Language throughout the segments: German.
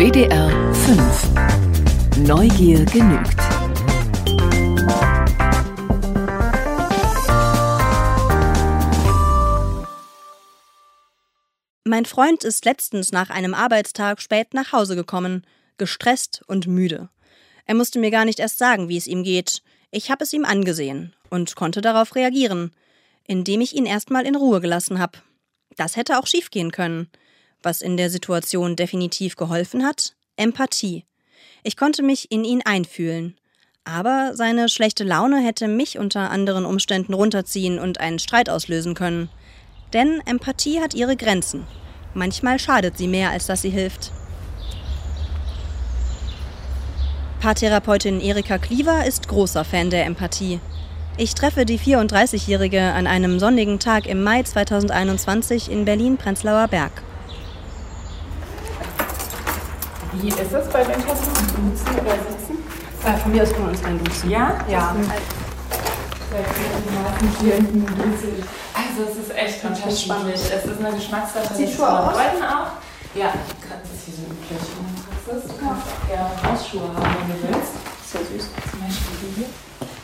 WDR 5. Neugier genügt. Mein Freund ist letztens nach einem Arbeitstag spät nach Hause gekommen, gestresst und müde. Er musste mir gar nicht erst sagen, wie es ihm geht. Ich habe es ihm angesehen und konnte darauf reagieren, indem ich ihn erstmal in Ruhe gelassen habe. Das hätte auch schiefgehen können. Was in der Situation definitiv geholfen hat? Empathie. Ich konnte mich in ihn einfühlen. Aber seine schlechte Laune hätte mich unter anderen Umständen runterziehen und einen Streit auslösen können. Denn Empathie hat ihre Grenzen. Manchmal schadet sie mehr, als dass sie hilft. Paartherapeutin Erika Kliever ist großer Fan der Empathie. Ich treffe die 34-Jährige an einem sonnigen Tag im Mai 2021 in Berlin-Prenzlauer Berg. Wie ist es bei den Personen? Duzen oder sitzen? Von mir aus können wir uns dann duzen. Ja? Ja. Also es ist echt unterschiedlich. Es ist eine Geschmackssache. Sieht Schuhe aus? Auch. Ja, das ist hier so üblich in der Praxis. Du kannst auch gerne Hausschuhe haben, wenn du willst. Ist ja süß. Zum Beispiel die hier.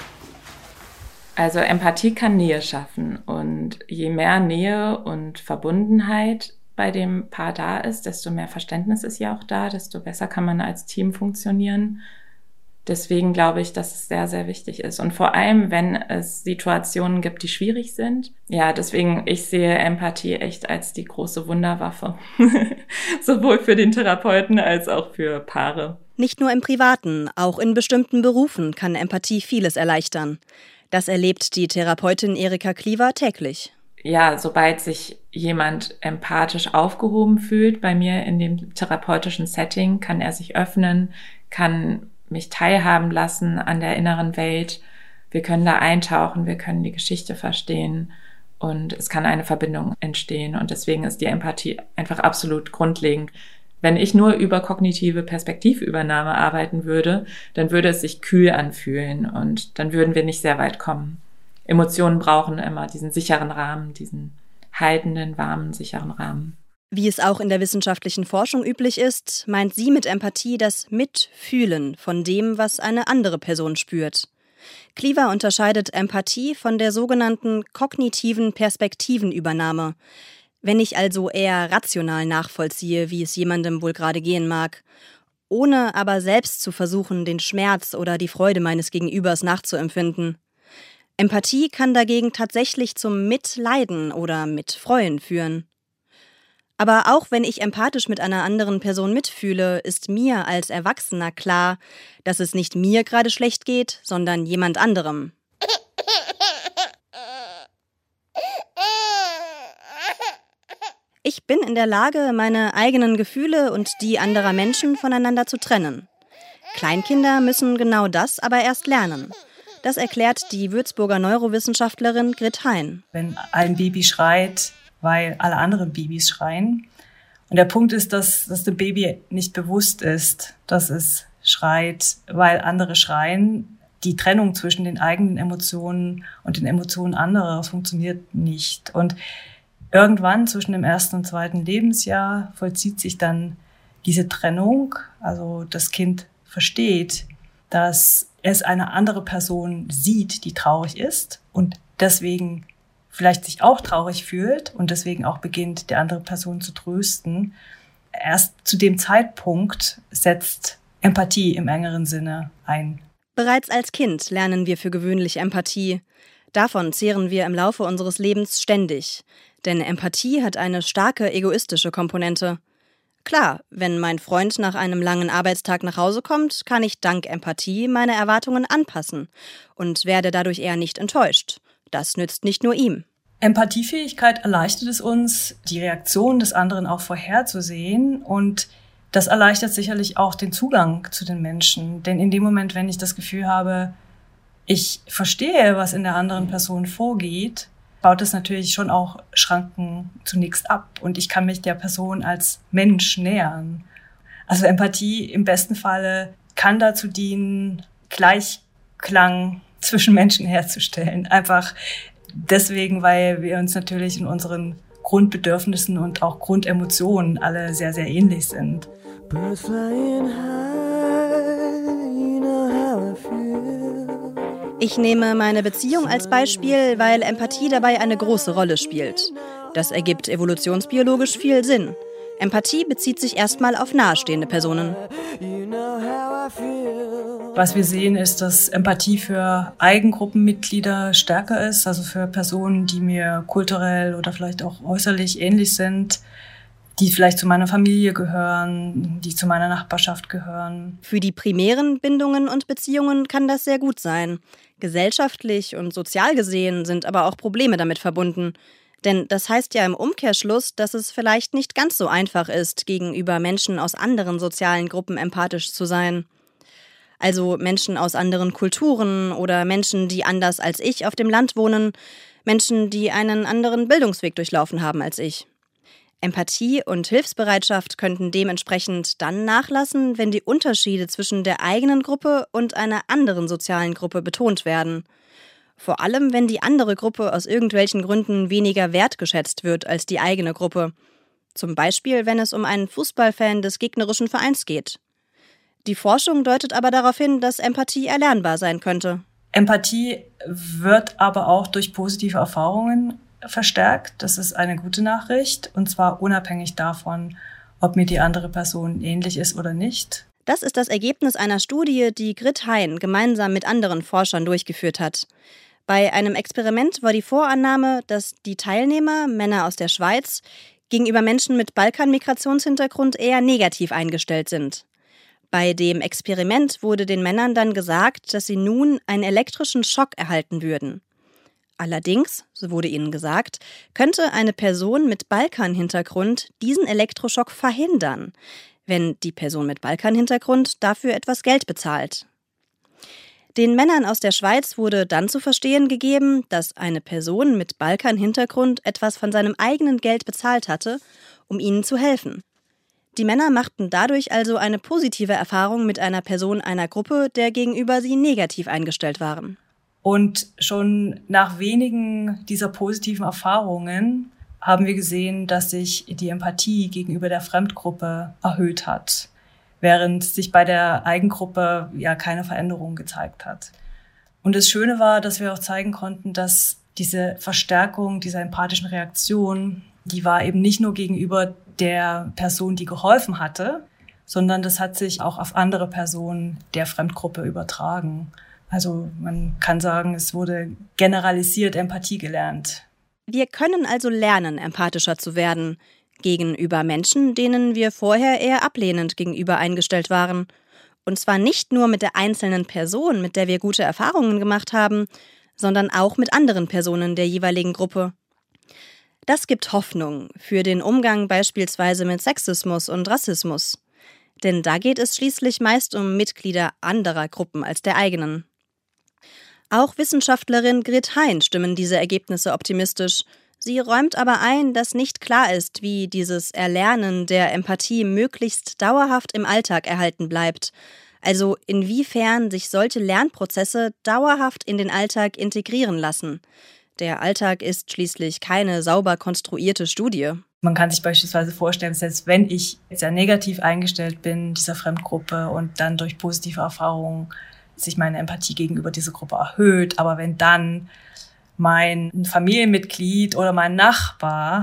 Also Empathie kann Nähe schaffen. Und je mehr Nähe und Verbundenheit bei dem Paar da ist, desto mehr Verständnis ist ja auch da, desto besser kann man als Team funktionieren. Deswegen glaube ich, dass es sehr, sehr wichtig ist. Und vor allem, wenn es Situationen gibt, die schwierig sind. Ja, deswegen, ich sehe Empathie echt als die große Wunderwaffe. Sowohl für den Therapeuten als auch für Paare. Nicht nur im Privaten, auch in bestimmten Berufen kann Empathie vieles erleichtern. Das erlebt die Therapeutin Erika Kliever täglich. Ja, sobald sich jemand empathisch aufgehoben fühlt, bei mir in dem therapeutischen Setting, kann er sich öffnen, kann mich teilhaben lassen an der inneren Welt. Wir können da eintauchen, wir können die Geschichte verstehen und es kann eine Verbindung entstehen. Und deswegen ist die Empathie einfach absolut grundlegend. Wenn ich nur über kognitive Perspektivübernahme arbeiten würde, dann würde es sich kühl anfühlen und dann würden wir nicht sehr weit kommen. Emotionen brauchen immer diesen sicheren Rahmen, diesen haltenden, warmen, sicheren Rahmen. Wie es auch in der wissenschaftlichen Forschung üblich ist, meint sie mit Empathie das Mitfühlen von dem, was eine andere Person spürt. Kliever unterscheidet Empathie von der sogenannten kognitiven Perspektivenübernahme. Wenn ich also eher rational nachvollziehe, wie es jemandem wohl gerade gehen mag, ohne aber selbst zu versuchen, den Schmerz oder die Freude meines Gegenübers nachzuempfinden. Empathie kann dagegen tatsächlich zum Mitleiden oder Mitfreuen führen. Aber auch wenn ich empathisch mit einer anderen Person mitfühle, ist mir als Erwachsener klar, dass es nicht mir gerade schlecht geht, sondern jemand anderem. Ich bin in der Lage, meine eigenen Gefühle und die anderer Menschen voneinander zu trennen. Kleinkinder müssen genau das aber erst lernen. Das erklärt die Würzburger Neurowissenschaftlerin Grit Hein. Wenn ein Baby schreit, weil alle anderen Babys schreien. Und der Punkt ist, dass dem Baby nicht bewusst ist, dass es schreit, weil andere schreien. Die Trennung zwischen den eigenen Emotionen und den Emotionen anderer funktioniert nicht. Und irgendwann zwischen dem 1. und 2. Lebensjahr vollzieht sich dann diese Trennung. Also das Kind versteht, dass es eine andere Person sieht, die traurig ist und deswegen vielleicht sich auch traurig fühlt und deswegen auch beginnt, die andere Person zu trösten. Erst zu dem Zeitpunkt setzt Empathie im engeren Sinne ein. Bereits als Kind lernen wir für gewöhnlich Empathie. Davon zehren wir im Laufe unseres Lebens ständig. Denn Empathie hat eine starke egoistische Komponente. Klar, wenn mein Freund nach einem langen Arbeitstag nach Hause kommt, kann ich dank Empathie meine Erwartungen anpassen und werde dadurch eher nicht enttäuscht. Das nützt nicht nur ihm. Empathiefähigkeit erleichtert es uns, die Reaktion des anderen auch vorherzusehen und das erleichtert sicherlich auch den Zugang zu den Menschen. Denn in dem Moment, wenn ich das Gefühl habe, ich verstehe, was in der anderen Person vorgeht, baut es natürlich schon auch Schranken zunächst ab und ich kann mich der Person als Mensch nähern. Also Empathie im besten Falle kann dazu dienen, Gleichklang zwischen Menschen herzustellen. Einfach deswegen, weil wir uns natürlich in unseren Grundbedürfnissen und auch Grundemotionen alle sehr, sehr ähnlich sind. Birds flying high, you know how I feel. Ich nehme meine Beziehung als Beispiel, weil Empathie dabei eine große Rolle spielt. Das ergibt evolutionsbiologisch viel Sinn. Empathie bezieht sich erstmal auf nahestehende Personen. Was wir sehen, ist, dass Empathie für Eigengruppenmitglieder stärker ist, also für Personen, die mir kulturell oder vielleicht auch äußerlich ähnlich sind, die vielleicht zu meiner Familie gehören, die zu meiner Nachbarschaft gehören. Für die primären Bindungen und Beziehungen kann das sehr gut sein. Gesellschaftlich und sozial gesehen sind aber auch Probleme damit verbunden. Denn das heißt ja im Umkehrschluss, dass es vielleicht nicht ganz so einfach ist, gegenüber Menschen aus anderen sozialen Gruppen empathisch zu sein. Also Menschen aus anderen Kulturen oder Menschen, die anders als ich auf dem Land wohnen, Menschen, die einen anderen Bildungsweg durchlaufen haben als ich. Empathie und Hilfsbereitschaft könnten dementsprechend dann nachlassen, wenn die Unterschiede zwischen der eigenen Gruppe und einer anderen sozialen Gruppe betont werden. Vor allem, wenn die andere Gruppe aus irgendwelchen Gründen weniger wertgeschätzt wird als die eigene Gruppe. Zum Beispiel, wenn es um einen Fußballfan des gegnerischen Vereins geht. Die Forschung deutet aber darauf hin, dass Empathie erlernbar sein könnte. Empathie wird aber auch durch positive Erfahrungen verstärkt. Das ist eine gute Nachricht, und zwar unabhängig davon, ob mir die andere Person ähnlich ist oder nicht. Das ist das Ergebnis einer Studie, die Grit Hein gemeinsam mit anderen Forschern durchgeführt hat. Bei einem Experiment war die Vorannahme, dass die Teilnehmer, Männer aus der Schweiz, gegenüber Menschen mit Balkan-Migrationshintergrund eher negativ eingestellt sind. Bei dem Experiment wurde den Männern dann gesagt, dass sie nun einen elektrischen Schock erhalten würden. Allerdings, so wurde ihnen gesagt, könnte eine Person mit Balkan-Hintergrund diesen Elektroschock verhindern, wenn die Person mit Balkan-Hintergrund dafür etwas Geld bezahlt. Den Männern aus der Schweiz wurde dann zu verstehen gegeben, dass eine Person mit Balkan-Hintergrund etwas von seinem eigenen Geld bezahlt hatte, um ihnen zu helfen. Die Männer machten dadurch also eine positive Erfahrung mit einer Person einer Gruppe, der gegenüber sie negativ eingestellt waren. Und schon nach wenigen dieser positiven Erfahrungen haben wir gesehen, dass sich die Empathie gegenüber der Fremdgruppe erhöht hat, während sich bei der Eigengruppe ja keine Veränderung gezeigt hat. Und das Schöne war, dass wir auch zeigen konnten, dass diese Verstärkung dieser empathischen Reaktion, die war eben nicht nur gegenüber der Person, die geholfen hatte, sondern das hat sich auch auf andere Personen der Fremdgruppe übertragen. Also man kann sagen, es wurde generalisiert Empathie gelernt. Wir können also lernen, empathischer zu werden gegenüber Menschen, denen wir vorher eher ablehnend gegenüber eingestellt waren. Und zwar nicht nur mit der einzelnen Person, mit der wir gute Erfahrungen gemacht haben, sondern auch mit anderen Personen der jeweiligen Gruppe. Das gibt Hoffnung für den Umgang beispielsweise mit Sexismus und Rassismus. Denn da geht es schließlich meist um Mitglieder anderer Gruppen als der eigenen. Auch Wissenschaftlerin Grit Hein stimmen diese Ergebnisse optimistisch. Sie räumt aber ein, dass nicht klar ist, wie dieses Erlernen der Empathie möglichst dauerhaft im Alltag erhalten bleibt. Also inwiefern sich solche Lernprozesse dauerhaft in den Alltag integrieren lassen. Der Alltag ist schließlich keine sauber konstruierte Studie. Man kann sich beispielsweise vorstellen, selbst wenn ich sehr negativ eingestellt bin dieser Fremdgruppe und dann durch positive Erfahrungen sich meine Empathie gegenüber dieser Gruppe erhöht, aber wenn dann mein Familienmitglied oder mein Nachbar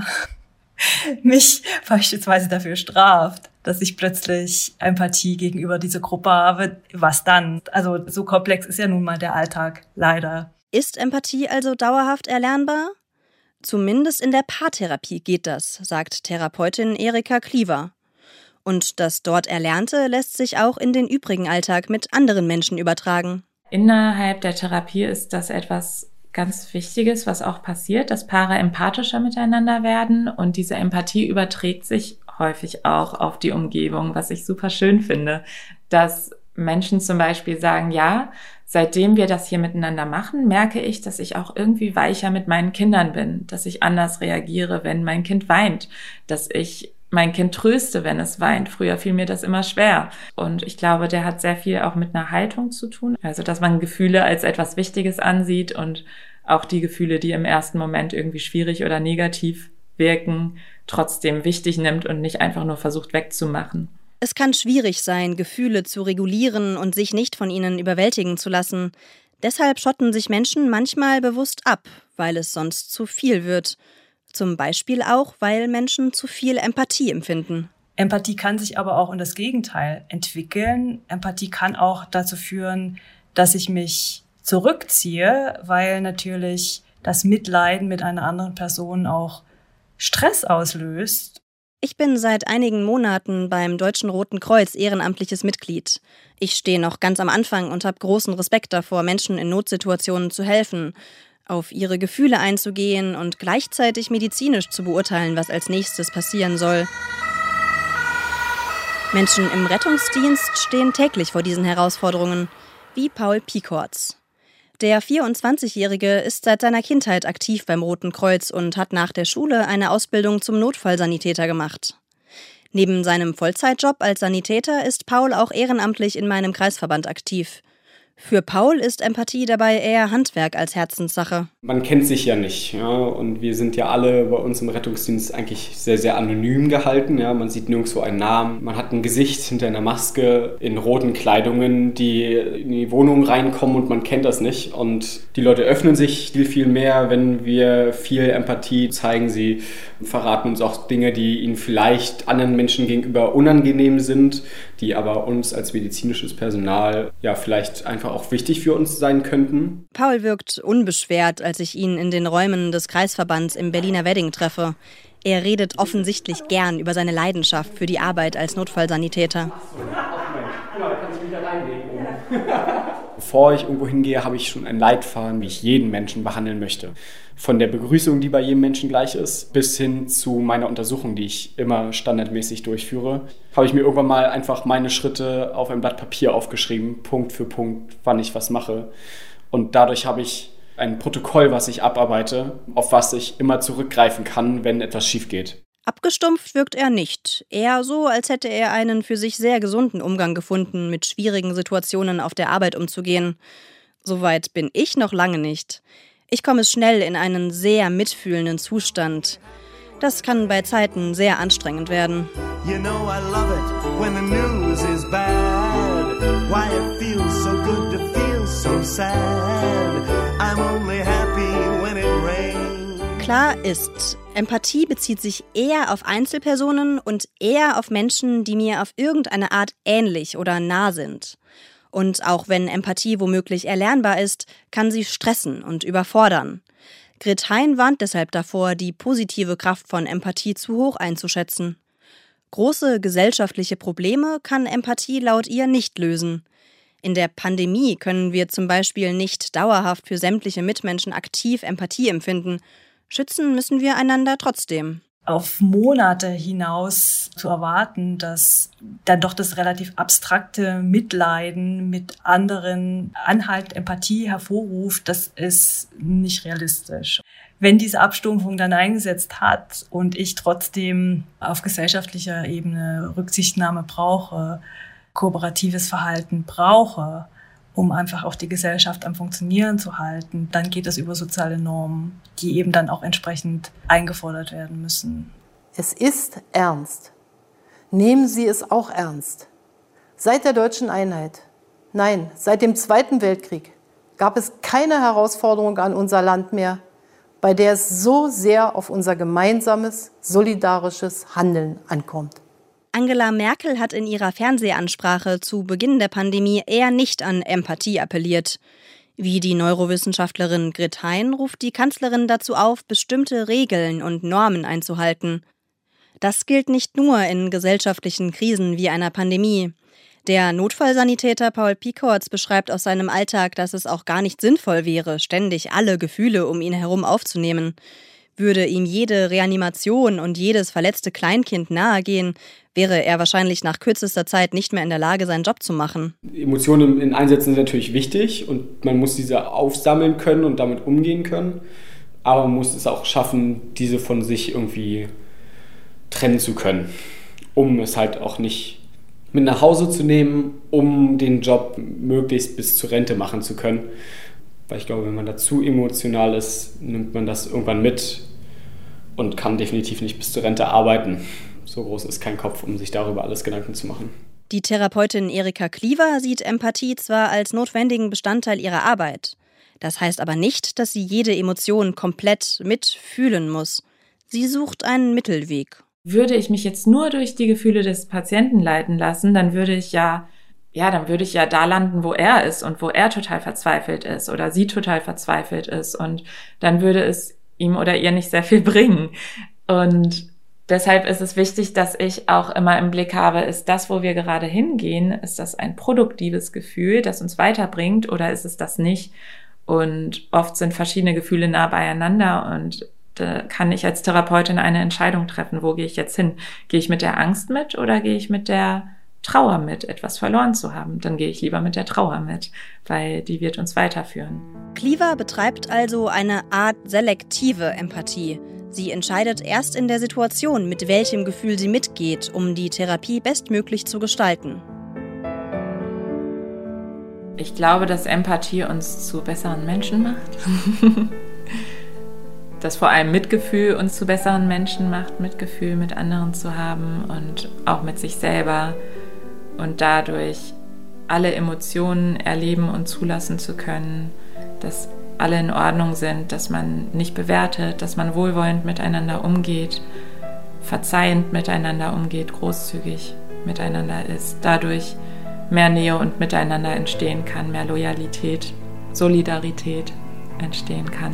mich beispielsweise dafür straft, dass ich plötzlich Empathie gegenüber dieser Gruppe habe, was dann? Also so komplex ist ja nun mal der Alltag, leider. Ist Empathie also dauerhaft erlernbar? Zumindest in der Paartherapie geht das, sagt Therapeutin Erika Kliever. Und das dort Erlernte lässt sich auch in den übrigen Alltag mit anderen Menschen übertragen. Innerhalb der Therapie ist das etwas ganz Wichtiges, was auch passiert, dass Paare empathischer miteinander werden und diese Empathie überträgt sich häufig auch auf die Umgebung, was ich super schön finde, dass Menschen zum Beispiel sagen, ja, seitdem wir das hier miteinander machen, merke ich, dass ich auch irgendwie weicher mit meinen Kindern bin, dass ich anders reagiere, wenn mein Kind weint, dass ich mein Kind tröste, wenn es weint. Früher fiel mir das immer schwer. Und ich glaube, der hat sehr viel auch mit einer Haltung zu tun. Also, dass man Gefühle als etwas Wichtiges ansieht und auch die Gefühle, die im ersten Moment irgendwie schwierig oder negativ wirken, trotzdem wichtig nimmt und nicht einfach nur versucht wegzumachen. Es kann schwierig sein, Gefühle zu regulieren und sich nicht von ihnen überwältigen zu lassen. Deshalb schotten sich Menschen manchmal bewusst ab, weil es sonst zu viel wird. Zum Beispiel auch, weil Menschen zu viel Empathie empfinden. Empathie kann sich aber auch in das Gegenteil entwickeln. Empathie kann auch dazu führen, dass ich mich zurückziehe, weil natürlich das Mitleiden mit einer anderen Person auch Stress auslöst. Ich bin seit einigen Monaten beim Deutschen Roten Kreuz ehrenamtliches Mitglied. Ich stehe noch ganz am Anfang und habe großen Respekt davor, Menschen in Notsituationen zu helfen, auf ihre Gefühle einzugehen und gleichzeitig medizinisch zu beurteilen, was als nächstes passieren soll. Menschen im Rettungsdienst stehen täglich vor diesen Herausforderungen, wie Paul Pikortz. Der 24-Jährige ist seit seiner Kindheit aktiv beim Roten Kreuz und hat nach der Schule eine Ausbildung zum Notfallsanitäter gemacht. Neben seinem Vollzeitjob als Sanitäter ist Paul auch ehrenamtlich in meinem Kreisverband aktiv. Für Paul ist Empathie dabei eher Handwerk als Herzenssache. Man kennt sich ja nicht, ja, und wir sind ja alle bei uns im Rettungsdienst eigentlich sehr, sehr anonym gehalten. Ja. Man sieht nirgendwo einen Namen, man hat ein Gesicht hinter einer Maske in roten Kleidungen, die in die Wohnung reinkommen und man kennt das nicht. Und die Leute öffnen sich viel mehr, wenn wir viel Empathie zeigen. Sie verraten uns auch Dinge, die ihnen vielleicht anderen Menschen gegenüber unangenehm sind, die aber uns als medizinisches Personal ja vielleicht einfach auch wichtig für uns sein könnten. Paul wirkt unbeschwert, als ich ihn in den Räumen des Kreisverbands im Berliner Wedding treffe. Er redet offensichtlich gern über seine Leidenschaft für die Arbeit als Notfallsanitäter. Bevor ich irgendwo hingehe, habe ich schon einen Leitfaden, wie ich jeden Menschen behandeln möchte. Von der Begrüßung, die bei jedem Menschen gleich ist, bis hin zu meiner Untersuchung, die ich immer standardmäßig durchführe, habe ich mir irgendwann mal einfach meine Schritte auf ein Blatt Papier aufgeschrieben, Punkt für Punkt, wann ich was mache. Und dadurch habe ich ein Protokoll, was ich abarbeite, auf was ich immer zurückgreifen kann, wenn etwas schief geht. Abgestumpft wirkt er nicht. Eher so, als hätte er einen für sich sehr gesunden Umgang gefunden, mit schwierigen Situationen auf der Arbeit umzugehen. Soweit bin ich noch lange nicht. Ich komme schnell in einen sehr mitfühlenden Zustand. Das kann bei Zeiten sehr anstrengend werden. You know I love it when the news is bad. Why it feels so good to feel so sad. I'm only happy when it rains. Klar ist, Empathie bezieht sich eher auf Einzelpersonen und eher auf Menschen, die mir auf irgendeine Art ähnlich oder nah sind. Und auch wenn Empathie womöglich erlernbar ist, kann sie stressen und überfordern. Grit Hein warnt deshalb davor, die positive Kraft von Empathie zu hoch einzuschätzen. Große gesellschaftliche Probleme kann Empathie laut ihr nicht lösen. In der Pandemie können wir zum Beispiel nicht dauerhaft für sämtliche Mitmenschen aktiv Empathie empfinden. Schützen müssen wir einander trotzdem. Auf Monate hinaus zu erwarten, dass dann doch das relativ abstrakte Mitleiden mit anderen anhaltend Empathie hervorruft, das ist nicht realistisch. Wenn diese Abstumpfung dann eingesetzt hat und ich trotzdem auf gesellschaftlicher Ebene Rücksichtnahme brauche, kooperatives Verhalten brauche, um einfach auch die Gesellschaft am Funktionieren zu halten, dann geht es über soziale Normen, die eben dann auch entsprechend eingefordert werden müssen. Es ist ernst. Nehmen Sie es auch ernst. Seit der deutschen Einheit, nein, seit dem Zweiten Weltkrieg, gab es keine Herausforderung an unser Land mehr, bei der es so sehr auf unser gemeinsames, solidarisches Handeln ankommt. Angela Merkel hat in ihrer Fernsehansprache zu Beginn der Pandemie eher nicht an Empathie appelliert. Wie die Neurowissenschaftlerin Grit Hein ruft die Kanzlerin dazu auf, bestimmte Regeln und Normen einzuhalten. Das gilt nicht nur in gesellschaftlichen Krisen wie einer Pandemie. Der Notfallsanitäter Paul Pikortz beschreibt aus seinem Alltag, dass es auch gar nicht sinnvoll wäre, ständig alle Gefühle um ihn herum aufzunehmen. Würde ihm jede Reanimation und jedes verletzte Kleinkind nahegehen, wäre er wahrscheinlich nach kürzester Zeit nicht mehr in der Lage, seinen Job zu machen. Emotionen in Einsätzen sind natürlich wichtig und man muss diese aufsammeln können und damit umgehen können. Aber man muss es auch schaffen, diese von sich irgendwie trennen zu können, um es halt auch nicht mit nach Hause zu nehmen, um den Job möglichst bis zur Rente machen zu können. Weil ich glaube, wenn man da zu emotional ist, nimmt man das irgendwann mit und kann definitiv nicht bis zur Rente arbeiten. So groß ist kein Kopf, um sich darüber alles Gedanken zu machen. Die Therapeutin Erika Kliever sieht Empathie zwar als notwendigen Bestandteil ihrer Arbeit. Das heißt aber nicht, dass sie jede Emotion komplett mitfühlen muss. Sie sucht einen Mittelweg. Würde ich mich jetzt nur durch die Gefühle des Patienten leiten lassen, dann würde ich ja da landen, wo er ist und wo er total verzweifelt ist oder sie total verzweifelt ist, und dann würde es ihm oder ihr nicht sehr viel bringen. Und deshalb ist es wichtig, dass ich auch immer im Blick habe, ist das, wo wir gerade hingehen, ist das ein produktives Gefühl, das uns weiterbringt, oder ist es das nicht? Und oft sind verschiedene Gefühle nah beieinander, und da kann ich als Therapeutin eine Entscheidung treffen, wo gehe ich jetzt hin? Gehe ich mit der Angst mit oder gehe ich mit der Trauer mit, etwas verloren zu haben? Dann gehe ich lieber mit der Trauer mit, weil die wird uns weiterführen. Kliever betreibt also eine Art selektive Empathie. Sie entscheidet erst in der Situation, mit welchem Gefühl sie mitgeht, um die Therapie bestmöglich zu gestalten. Ich glaube, dass Empathie uns zu besseren Menschen macht. Dass vor allem Mitgefühl uns zu besseren Menschen macht, Mitgefühl mit anderen zu haben und auch mit sich selber, und dadurch alle Emotionen erleben und zulassen zu können, dass alle in Ordnung sind, dass man nicht bewertet, dass man wohlwollend miteinander umgeht, verzeihend miteinander umgeht, großzügig miteinander ist. Dadurch mehr Nähe und Miteinander entstehen kann, mehr Loyalität, Solidarität entstehen kann.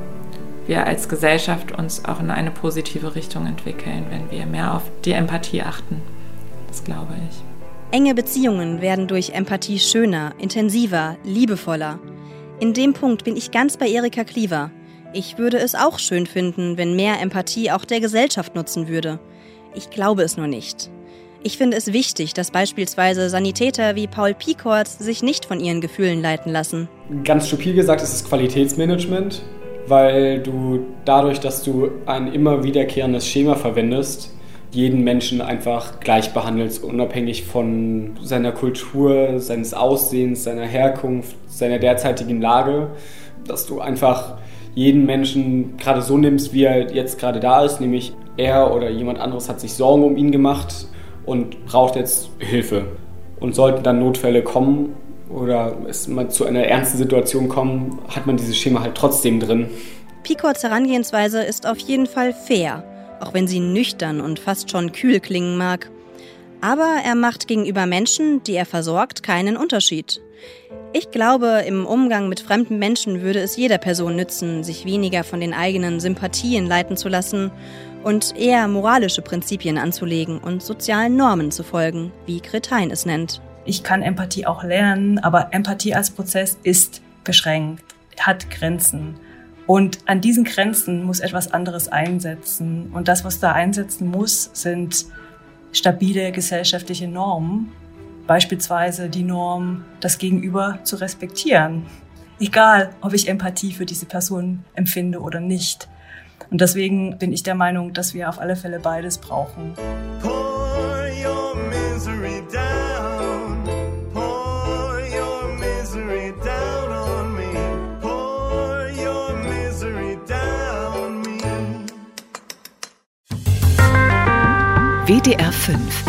Wir als Gesellschaft uns auch in eine positive Richtung entwickeln, wenn wir mehr auf die Empathie achten. Das glaube ich. Enge Beziehungen werden durch Empathie schöner, intensiver, liebevoller. In dem Punkt bin ich ganz bei Erika Kliever. Ich würde es auch schön finden, wenn mehr Empathie auch der Gesellschaft nutzen würde. Ich glaube es nur nicht. Ich finde es wichtig, dass beispielsweise Sanitäter wie Paul Piekort sich nicht von ihren Gefühlen leiten lassen. Ganz stupide gesagt ist es Qualitätsmanagement, weil du dadurch, dass du ein immer wiederkehrendes Schema verwendest, jeden Menschen einfach gleich behandelst, unabhängig von seiner Kultur, seines Aussehens, seiner Herkunft, seiner derzeitigen Lage, dass du einfach jeden Menschen gerade so nimmst, wie er jetzt gerade da ist, nämlich er oder jemand anderes hat sich Sorgen um ihn gemacht und braucht jetzt Hilfe. Und sollten dann Notfälle kommen oder es mal zu einer ernsten Situation kommen, hat man dieses Schema halt trotzdem drin. Piekorts Herangehensweise ist auf jeden Fall fair, auch wenn sie nüchtern und fast schon kühl klingen mag. Aber er macht gegenüber Menschen, die er versorgt, keinen Unterschied. Ich glaube, im Umgang mit fremden Menschen würde es jeder Person nützen, sich weniger von den eigenen Sympathien leiten zu lassen und eher moralische Prinzipien anzulegen und sozialen Normen zu folgen, wie Krethein es nennt. Ich kann Empathie auch lernen, aber Empathie als Prozess ist beschränkt, hat Grenzen. Und an diesen Grenzen muss etwas anderes einsetzen. Und das, was da einsetzen muss, sind stabile gesellschaftliche Normen. Beispielsweise die Norm, das Gegenüber zu respektieren. Egal, ob ich Empathie für diese Person empfinde oder nicht. Und deswegen bin ich der Meinung, dass wir auf alle Fälle beides brauchen. Pour your misery down. Pour your misery down on me. Pour your misery down me. WDR 5